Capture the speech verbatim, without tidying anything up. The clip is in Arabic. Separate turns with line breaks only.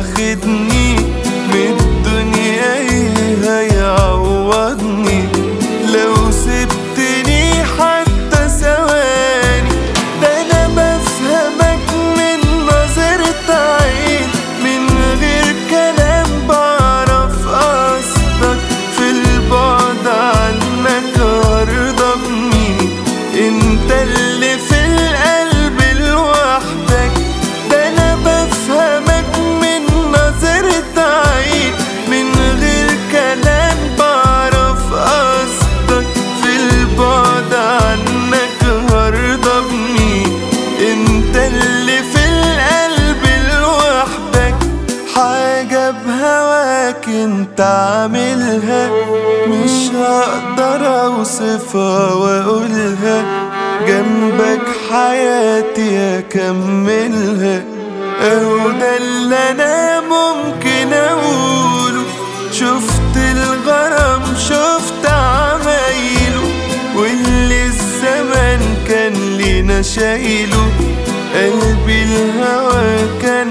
واخدني من الدنيا ايه هيعوضني لو سبتني حتى ثواني. ده انا بفهمك من نظرة عين، من غير كلام بعرف قصدك. في البعد عنك هرضى بمين؟ انت اللي في القلب لوحدك. ده انا بفهمك من نظرة عين، من غير كلام بعرف قصدك. في البعد عنك هرضى بمين؟ انت اللي في القلب لوحدك. حاجة بهواك انت عاملها مش هقدر اوصفها واقولها، جنبك حياتي اكملها. اهو ده اللي انا ممكن اقوله. شفت الغرام شفت عمايله، واللي الزمن كان لينا شايله. قلبي الهوى كان